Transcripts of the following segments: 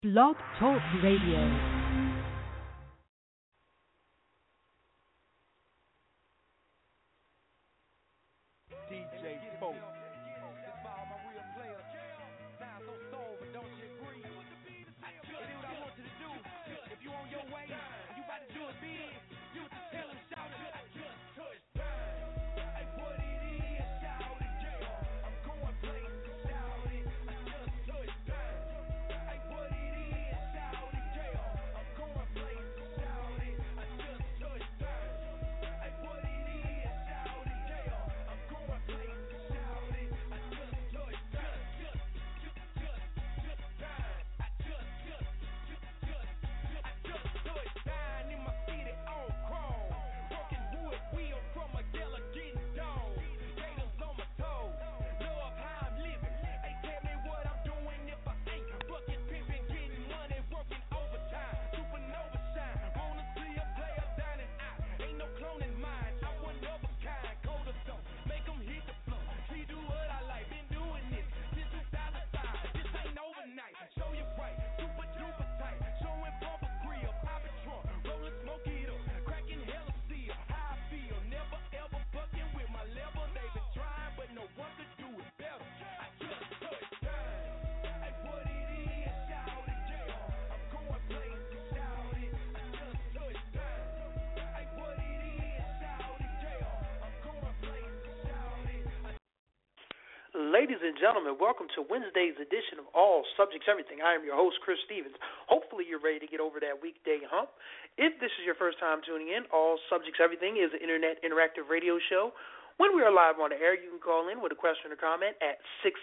Blog Talk Radio. Ladies and gentlemen, welcome to Wednesday's edition of All Subjects Everything. I am your host, Chris Stevens. Hopefully you're ready to get over that weekday hump. If this is your first time tuning in, All Subjects Everything is an internet interactive radio show. When we are live on the air, you can call in with a question or comment at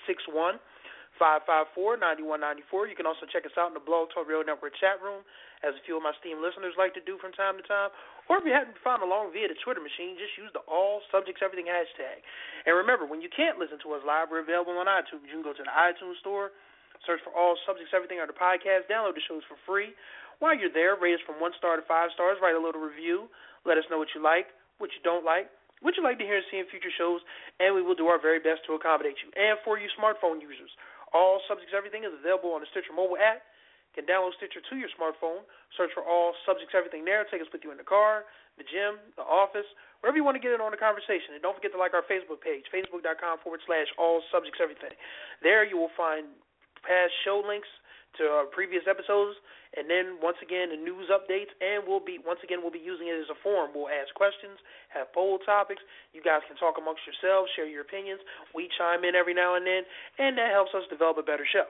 661-554-9194. You can also check us out in the Blog Talk Radio Network chat room, as a few of my esteemed listeners like to do from time to time. Or if you haven't found along via the Twitter machine, just use the All Subjects Everything hashtag. And remember, when you can't listen to us live, we're available on iTunes. You can go to the iTunes store, search for All Subjects Everything under podcast, download the shows for free. While you're there, rate us from 1 star to 5 stars, write a little review, let us know what you like, what you don't like, what you'd like to hear and see in future shows, and we will do our very best to accommodate you. And for you smartphone users, All Subjects Everything is available on the Stitcher mobile app. You can download Stitcher to your smartphone, search for All Subjects Everything there, take us with you in the car, the gym, the office, wherever you want to get in on the conversation. And don't forget to like our Facebook page, facebook.com/All Subjects Everything. There you will find past show links to our previous episodes, and then once again the news updates, and we'll be using it as a forum. We'll ask questions, have poll topics. You guys can talk amongst yourselves, share your opinions. We chime in every now and then, and that helps us develop a better show.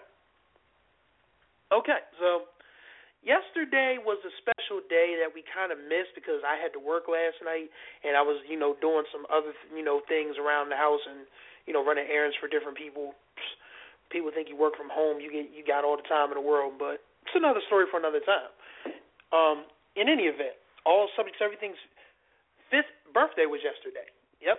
Okay, so yesterday was a special day that we kind of missed because I had to work last night, and I was, doing some other, things around the house and, running errands for different people. People think you work from home, you got all the time in the world, but it's another story for another time. In any event, All Subjects Everything's 5th birthday was yesterday. Yep.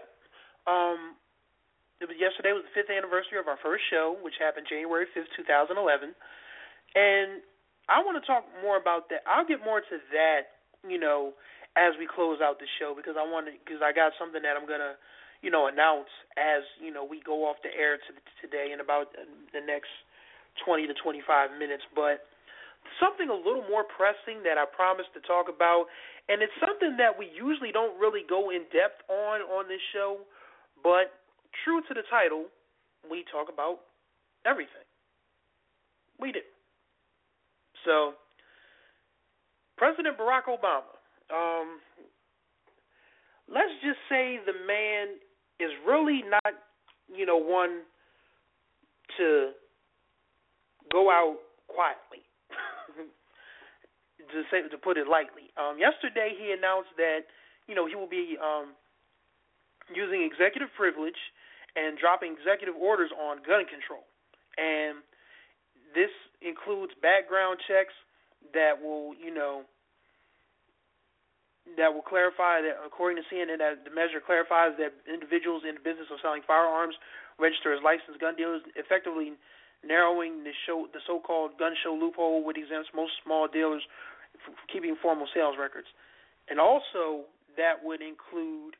Yesterday was the 5th anniversary of our first show, which happened January 5th, 2011. And I want to talk more about that. I'll get more to that, as we close out the show, because I got something that I'm gonna, announce as we go off the air today in about the next 20 to 25 minutes. But something a little more pressing that I promised to talk about, and it's something that we usually don't really go in depth on this show, but true to the title, we talk about everything. We do. So, President Barack Obama, let's just say the man is really not, one to go out quietly, to put it lightly. Yesterday he announced that, he will be using executive privilege and dropping executive orders on gun control. And this includes background checks that will, clarify that, according to CNN, that the measure clarifies that individuals in the business of selling firearms register as licensed gun dealers, effectively narrowing the so-called gun show loophole, which exempts most small dealers from keeping formal sales records. And also, that would include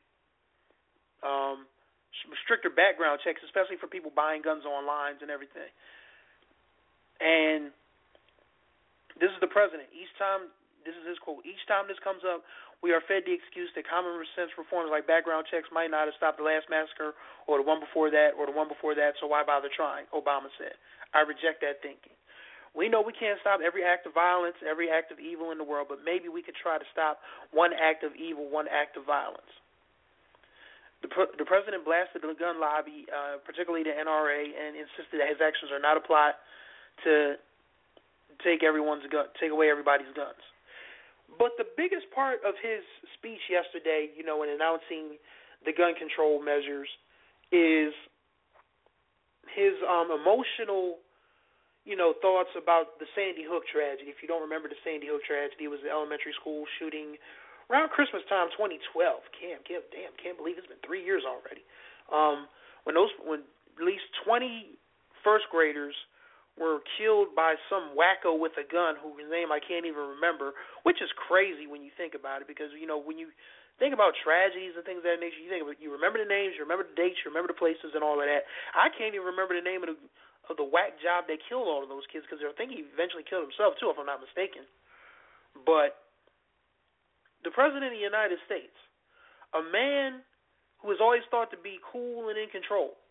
stricter background checks, especially for people buying guns online and everything. And This is the president. Each time, this is his quote, each time this comes up, we are fed the excuse that common sense reforms like background checks might not have stopped the last massacre or the one before that or the one before that, so why bother trying, Obama said. I reject that thinking. We know we can't stop every act of violence, every act of evil in the world, but maybe we could try to stop one act of evil, one act of violence. The president blasted the gun lobby, particularly the NRA, and insisted that his actions are not a plot to take away everybody's guns. But the biggest part of his speech yesterday, in announcing the gun control measures, is his emotional, thoughts about the Sandy Hook tragedy. If you don't remember the Sandy Hook tragedy, it was the elementary school shooting around Christmas time, 2012. Can't believe it's been 3 years already. When at least 20 first graders were killed by some wacko with a gun whose name I can't even remember, which is crazy when you think about it, because, when you think about tragedies and things of that nature, you remember the names, you remember the dates, you remember the places and all of that. I can't even remember the name of the whack job that killed all of those kids, because I think he eventually killed himself, too, if I'm not mistaken. But the President of the United States, a man who is always thought to be cool and in control,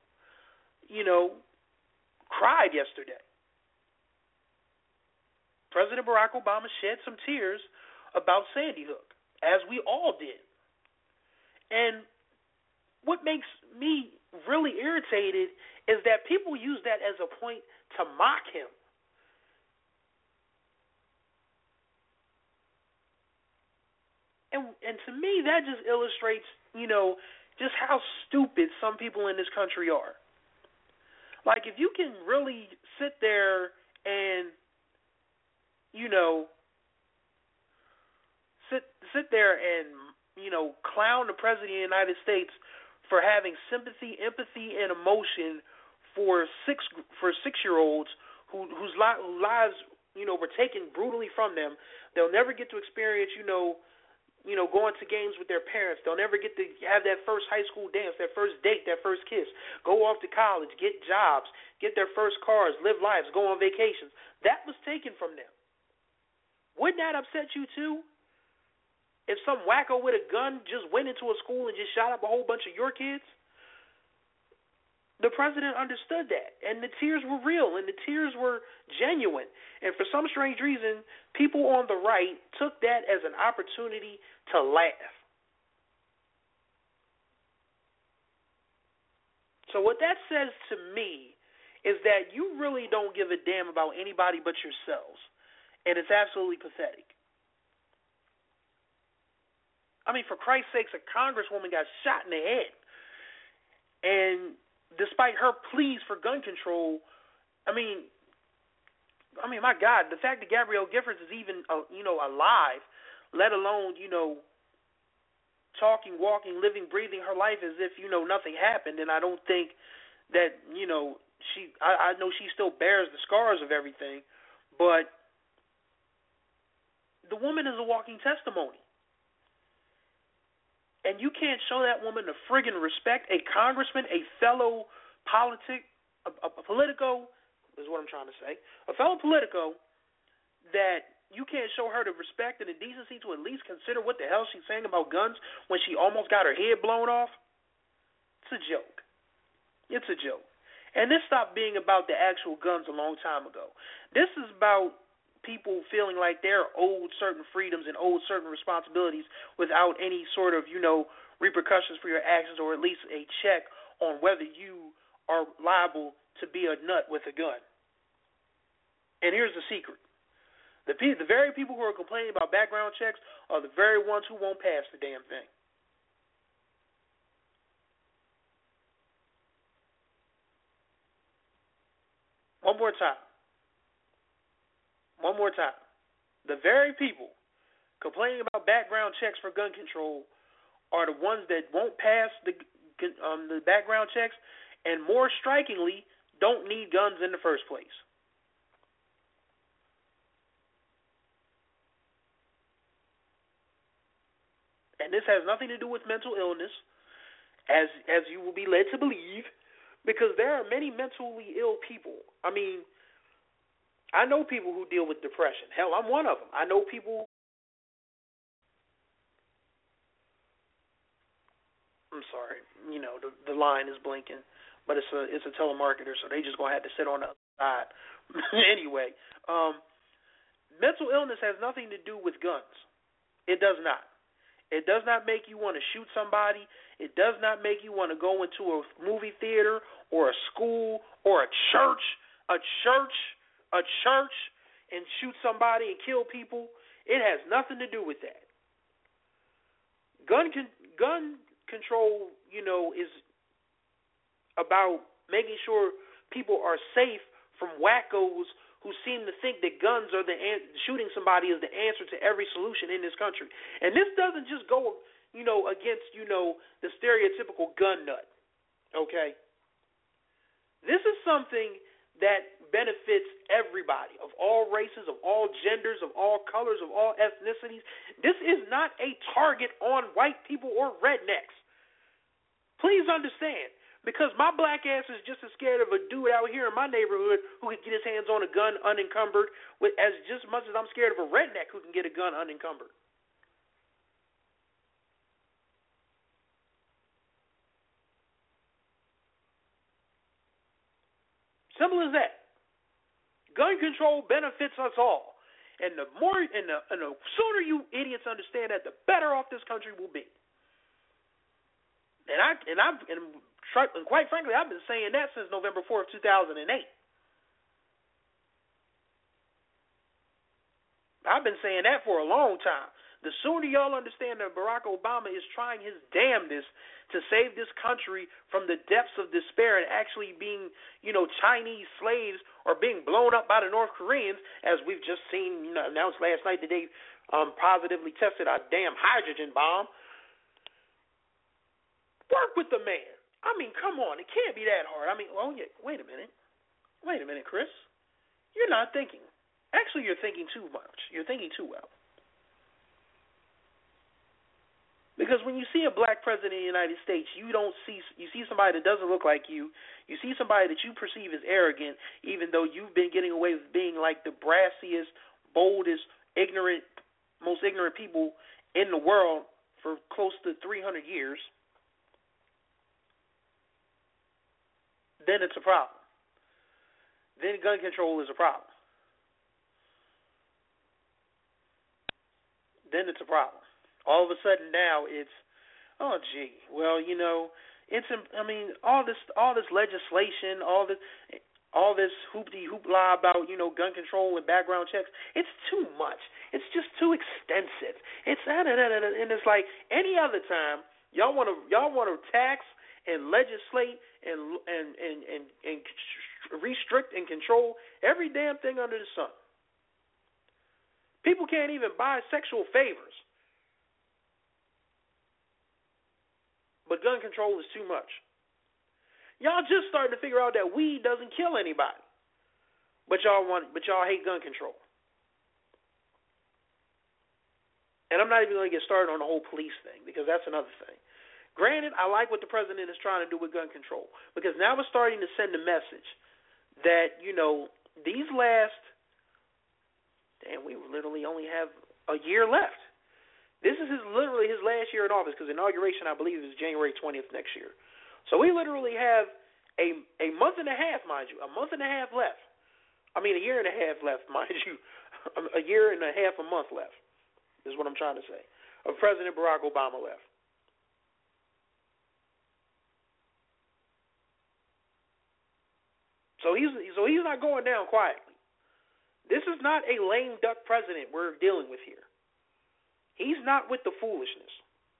cried yesterday. President Barack Obama shed some tears about Sandy Hook, as we all did. And what makes me really irritated is that people use that as a point to mock him. And to me, that just illustrates, just how stupid some people in this country are. Like, if you can really sit there and sit there and, clown the President of the United States for having sympathy, empathy, and emotion for 6-year-olds whose lives, were taken brutally from them. They'll never get to experience, going to games with their parents. They'll never get to have that first high school dance, that first date, that first kiss, go off to college, get jobs, get their first cars, live lives, go on vacations. That was taken from them. Wouldn't that upset you too? If some wacko with a gun just went into a school and just shot up a whole bunch of your kids? The president understood that, and the tears were real, and the tears were genuine. And for some strange reason, people on the right took that as an opportunity to laugh. So what that says to me is that you really don't give a damn about anybody but yourselves. And it's absolutely pathetic. I mean, for Christ's sakes, a congresswoman got shot in the head. And despite her pleas for gun control, I mean, my God, the fact that Gabrielle Giffords is even, alive, let alone, talking, walking, living, breathing her life as if, nothing happened. And I don't think that, I know she still bears the scars of everything, but the woman is a walking testimony. And you can't show that woman the friggin' respect, a congressman, a fellow a politico, is what I'm trying to say, a fellow politico, that you can't show her the respect and the decency to at least consider what the hell she's saying about guns when she almost got her head blown off. It's a joke. It's a joke. And this stopped being about the actual guns a long time ago. This is about people feeling like they're owed certain freedoms and owed certain responsibilities without any sort of, repercussions for your actions, or at least a check on whether you are liable to be a nut with a gun. And here's the secret. The very people who are complaining about background checks are the very ones who won't pass the damn thing. One more time. The very people complaining about background checks for gun control are the ones that won't pass the background checks, and more strikingly, don't need guns in the first place. And this has nothing to do with mental illness, as you will be led to believe, because there are many mentally ill people. I mean, I know people who deal with depression. Hell, I'm one of them. I know people. I'm sorry. The line is blinking, but it's a telemarketer, so they just gonna have to sit on the other side. Anyway, mental illness has nothing to do with guns. It does not. It does not make you want to shoot somebody. It does not make you want to go into a movie theater or a school or a church, and shoot somebody and kill people. It has nothing to do with that. Gun control, is about making sure people are safe from wackos who seem to think that guns are shooting somebody is the answer to every solution in this country. And this doesn't just go, against, the stereotypical gun nut, okay? This is something that benefits everybody, of all races, of all genders, of all colors, of all ethnicities. This is not a target on white people or rednecks. Please understand. Because my black ass is just as scared of a dude out here in my neighborhood who can get his hands on a gun unencumbered as just much as I'm scared of a redneck who can get a gun unencumbered. Simple as that. Gun control benefits us all. And the sooner you idiots understand that, the better off this country will be. And quite frankly, I've been saying that since November 4th, 2008. I've been saying that for a long time. The sooner y'all understand that Barack Obama is trying his damnedest to save this country from the depths of despair and actually being, Chinese slaves or being blown up by the North Koreans, as we've just seen announced last night that they positively tested our damn hydrogen bomb. Work with the man. I mean, come on. It can't be that hard. I mean, wait a minute. Chris. You're not thinking. Actually, you're thinking too much. You're thinking too well. Because when you see a black president of the United States, you see somebody that doesn't look like you. You see somebody that you perceive as arrogant, even though you've been getting away with being like the brassiest, boldest, most ignorant people in the world for close to 300 years. Then it's a problem. Then gun control is a problem. Then it's a problem. All of a sudden now it's, all this legislation, all this hoopty-hoopla about, gun control and background checks, it's too much. It's just too extensive. And it's like any other time, y'all want to tax and legislate and restrict and control every damn thing under the sun. People can't even buy sexual favors. But gun control is too much. Y'all just starting to figure out that weed doesn't kill anybody. But y'all hate gun control. And I'm not even going to get started on the whole police thing, because that's another thing. Granted, I like what the president is trying to do with gun control, because now we're starting to send a message that, these last, we literally only have a year left. This is literally his last year in office, because inauguration, I believe, is January 20th next year. So we literally have a month and a half, mind you, a year and a half left, mind you, a year and a half, a month left, is what I'm trying to say, of President Barack Obama left. So he's not going down quietly. This is not a lame duck president we're dealing with here. He's not with the foolishness.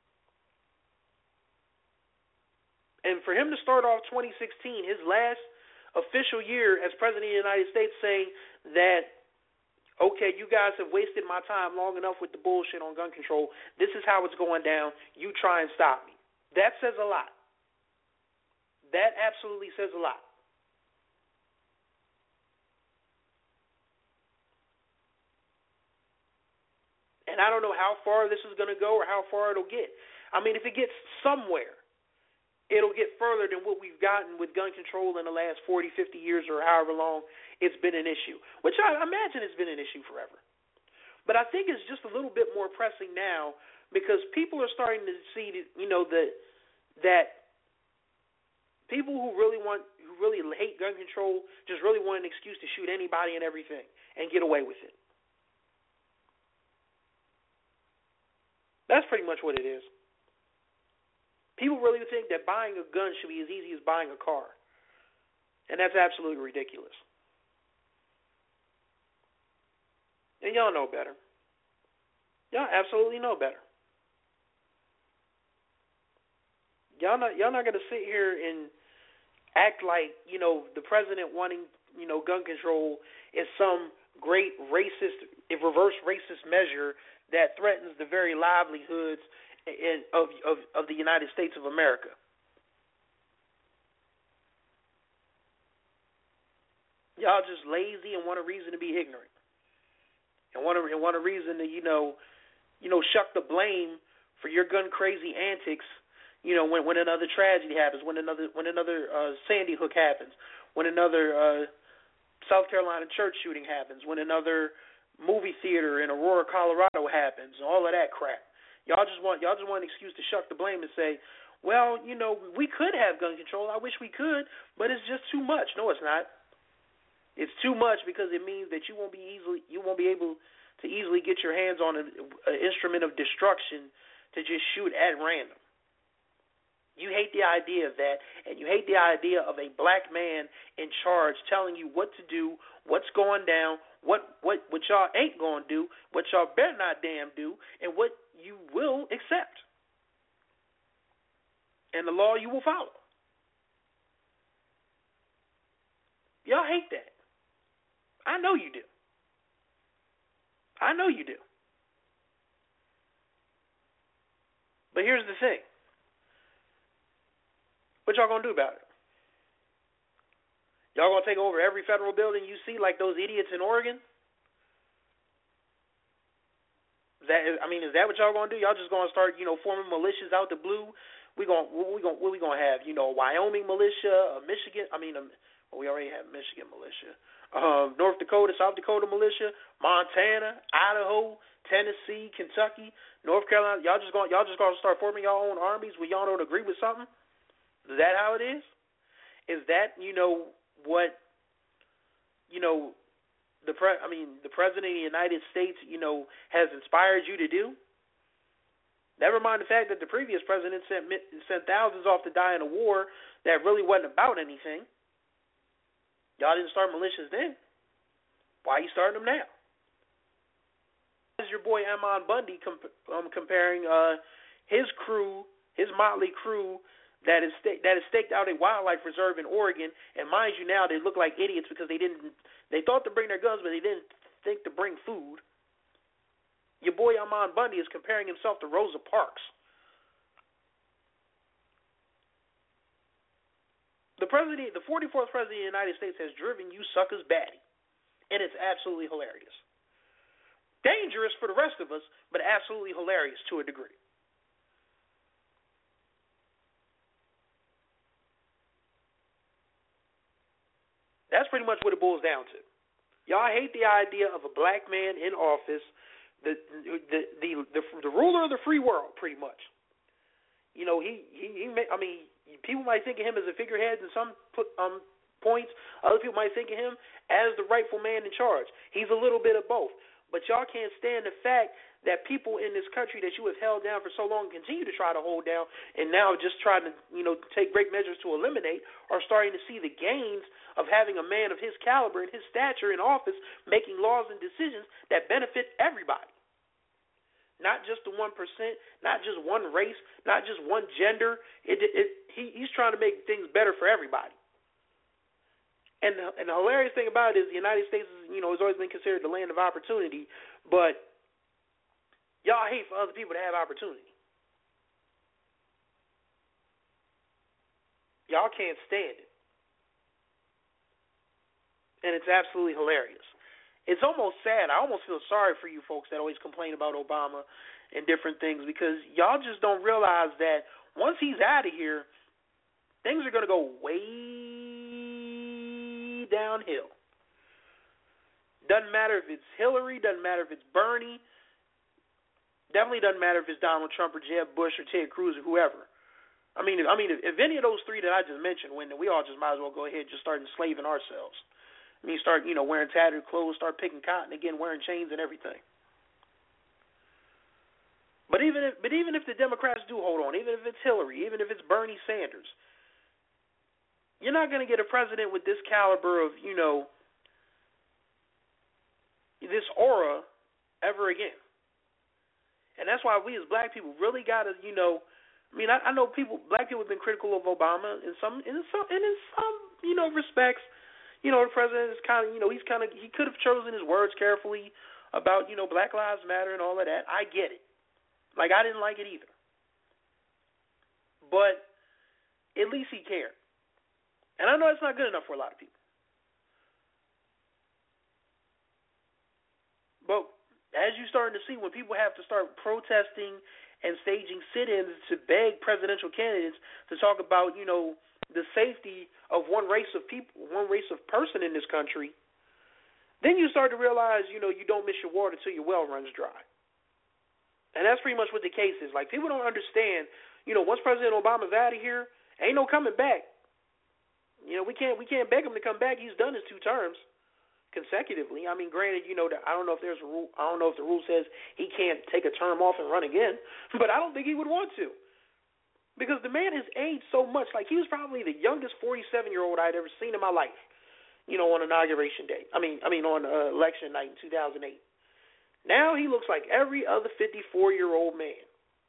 And for him to start off 2016, his last official year as President of the United States, saying that, okay, you guys have wasted my time long enough with the bullshit on gun control. This is how it's going down. You try and stop me. That says a lot. That absolutely says a lot. And I don't know how far this is going to go or how far it'll get. I mean, if it gets somewhere, it'll get further than what we've gotten with gun control in the last 40, 50 years or however long it's been an issue, which I imagine it's been an issue forever. But I think it's just a little bit more pressing now because people are starting to see, that people who really hate gun control just really want an excuse to shoot anybody and everything and get away with it. That's pretty much what it is. People really think that buying a gun should be as easy as buying a car. And that's absolutely ridiculous. And y'all know better. Y'all absolutely know better. Y'all not going to sit here and act like, the president wanting, gun control is some great racist, reverse racist measure that threatens the very livelihoods of the United States of America. Y'all just lazy and want a reason to be ignorant, and want a reason to shuck the blame for your gun crazy antics. When another tragedy happens, when another Sandy Hook happens, when another South Carolina church shooting happens, when another movie theater in Aurora, Colorado happens, all of that crap. Y'all just want an excuse to shuck the blame and say, well, we could have gun control. I wish we could, but it's just too much. No, it's not. It's too much because it means that you won't be able to easily get your hands on an instrument of destruction to just shoot at random. You hate the idea of that, and you hate the idea of a black man in charge telling you what to do, what's going down, what y'all ain't going to do, what y'all better not damn do, and what you will accept. And the law you will follow. Y'all hate that. I know you do. I know you do. But here's the thing. What y'all going to do about it? Y'all going to take over every federal building you see like those idiots in Oregon? Is that what y'all going to do? Y'all just going to start, forming militias out the blue? What we going to have? A Wyoming militia, a Michigan, we already have Michigan militia. North Dakota, South Dakota militia, Montana, Idaho, Tennessee, Kentucky, North Carolina. Y'all just going to start forming your own armies when y'all don't agree with something? Is that how it is? Is that what the president of the United States has inspired you to do? Never mind the fact that the previous president sent thousands off to die in a war that really wasn't about anything. Y'all didn't start militias then. Why are you starting them now? This is your boy Amon Bundy comparing his crew, his motley crew, that is staked out a wildlife reserve in Oregon, and mind you, now they look like idiots because they thought to bring their guns, but they didn't think to bring food. Your boy Amon Bundy is comparing himself to Rosa Parks. The 44th president of the United States has driven you suckers batty, and it's absolutely hilarious. Dangerous for the rest of us, but absolutely hilarious to a degree. That's pretty much what it boils down to. Y'all hate the idea of a black man in office, the ruler of the free world, pretty much. People might think of him as a figurehead in some points. Other people might think of him as the rightful man in charge. He's a little bit of both. But y'all can't stand the fact that people in this country that you have held down for so long continue to try to hold down, and now just trying to, take great measures to eliminate, are starting to see the gains of having a man of his caliber and his stature in office making laws and decisions that benefit everybody. Not just the 1%, not just one race, not just one gender. He's trying to make things better for everybody. And the hilarious thing about it is the United States is, has always been considered the land of opportunity, but y'all hate for other people to have opportunity. Y'all can't stand it. And it's absolutely hilarious. It's almost sad. I almost feel sorry for you folks that always complain about Obama and different things, because y'all just don't realize that once he's out of here, things are going to go way downhill. Doesn't matter if it's Hillary, doesn't matter if it's Bernie, definitely doesn't matter if it's Donald Trump or Jeb Bush or Ted Cruz or whoever. I mean, if any of those three that I just mentioned win, then we all just might as well go ahead and just start enslaving ourselves. I mean, start, wearing tattered clothes, start picking cotton again, wearing chains and everything. But even if the Democrats do hold on, even if it's Hillary, even if it's Bernie Sanders, you're not going to get a president with this caliber of, this aura ever again. And that's why we as black people really got to, I know black people have been critical of Obama in some respects. The president is kind of, he could have chosen his words carefully about, Black Lives Matter and all of that. I get it. Like, I didn't like it either. But at least he cared. And I know it's not good enough for a lot of people. But as you're starting to see, when people have to start protesting and staging sit-ins to beg presidential candidates to talk about, the safety of one race of people, one race of person in this country, then you start to realize, you don't miss your water till your well runs dry. And that's pretty much what the case is. Like, people don't understand, once President Obama's out of here, ain't no coming back. We can't beg him to come back. He's done his 2 terms consecutively. I mean, granted, I don't know if there's a rule. I don't know if the rule says he can't take a term off and run again, but I don't think he would want to, because the man has aged so much. Like, he was probably the youngest 47-year-old I'd ever seen in my life. On inauguration day. I mean, on election night in 2008. Now he looks like every other 54-year-old man.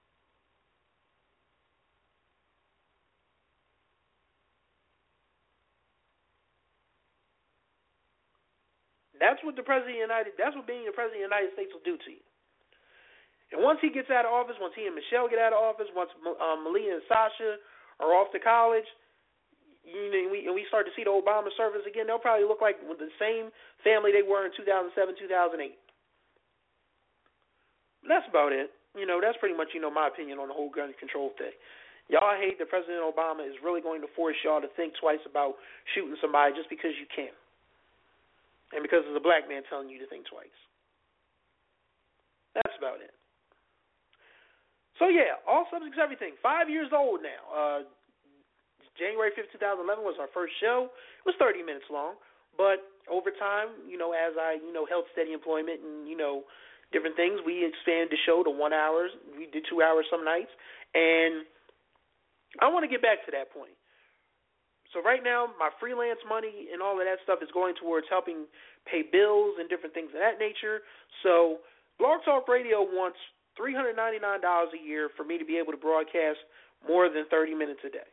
That's what being the President of the United States will do to you. And once he gets out of office, once he and Michelle get out of office, once Malia and Sasha are off to college, and we start to see the Obama service again, they'll probably look like the same family they were in 2007, 2008. That's about it. That's pretty much, my opinion on the whole gun control thing. Y'all hate that President Obama is really going to force y'all to think twice about shooting somebody just because you can. And because there's a black man telling you to think twice. That's about it. So, yeah, All Subjects Everything, 5 years old now. January 5th, 2011 was our first show. It was 30 minutes long. But over time, as I, held steady employment and, different things, we expanded the show to 1 hour. We did 2 hours some nights. And I want to get back to that point. So right now, my freelance money and all of that stuff is going towards helping pay bills and different things of that nature. So Blog Talk Radio wants $399 a year for me to be able to broadcast more than 30 minutes a day.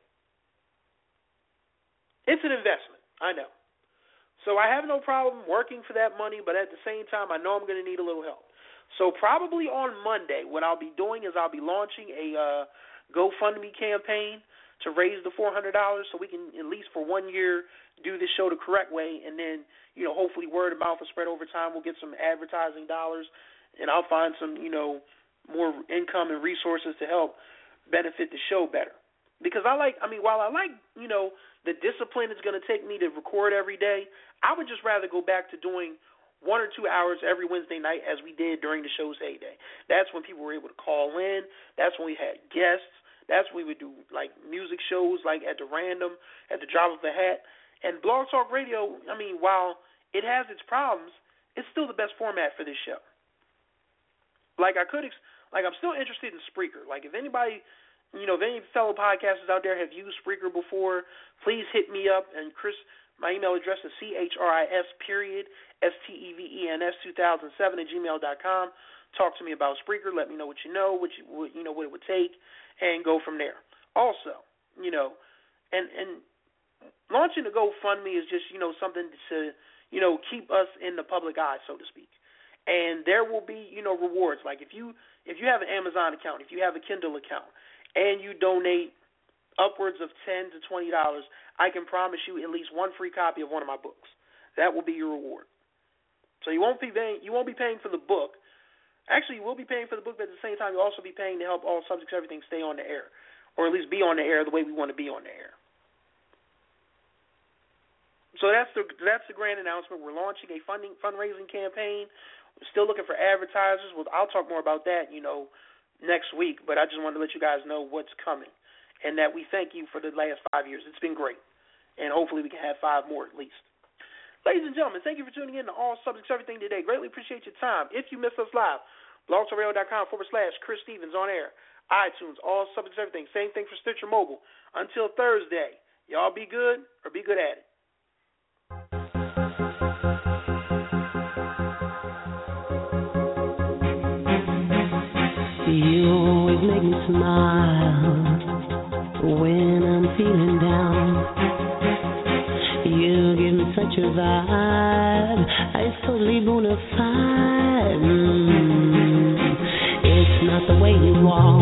It's an investment, I know. So I have no problem working for that money, but at the same time, I know I'm going to need a little help. So probably on Monday, what I'll be doing is I'll be launching a GoFundMe campaign to raise the $400 so we can, at least for 1 year, do this show the correct way. And then, hopefully word of mouth will spread over time. We'll get some advertising dollars, and I'll find some, more income and resources to help benefit the show better. Because while I like, the discipline it's going to take me to record every day, I would just rather go back to doing 1 or 2 hours every Wednesday night as we did during the show's heyday. That's when people were able to call in. That's when we had guests. That's when we would do, like, music shows, like, at the random, at the drop of a hat. And Blog Talk Radio, while it has its problems, it's still the best format for this show. I'm still interested in Spreaker. Like, if anybody, if any fellow podcasters out there have used Spreaker before, please hit me up. And Chris, my email address is CHRIS.STEVENS2007 @gmail.com. Talk to me about Spreaker. Let me know what you know, what it would take, and go from there. Also, and launching the GoFundMe is just, something to, keep us in the public eye, so to speak. And there will be, rewards. Like if you have an Amazon account, if you have a Kindle account, and you donate upwards of $10 to $20, I can promise you at least one free copy of one of my books. That will be your reward. So you won't be paying for the book. Actually, you will be paying for the book, but at the same time, you'll also be paying to help All Subjects Everything stay on the air, or at least be on the air the way we want to be on the air. So that's the grand announcement. We're launching a fundraising campaign. We're still looking for advertisers. Well, I'll talk more about that, next week. But I just wanted to let you guys know what's coming, and that we thank you for the last 5 years. It's been great, and hopefully we can have 5 more at least. Ladies and gentlemen, thank you for tuning in to All Subjects Everything today. Greatly appreciate your time. If you missed us live, blogtalkradio.com/Chris Stevens on air, iTunes, All Subjects Everything. Same thing for Stitcher Mobile. Until Thursday, y'all be good or be good at it. You always make me smile when I'm feeling down. You give me such a vibe, it's totally bona fide. It's not the way you walk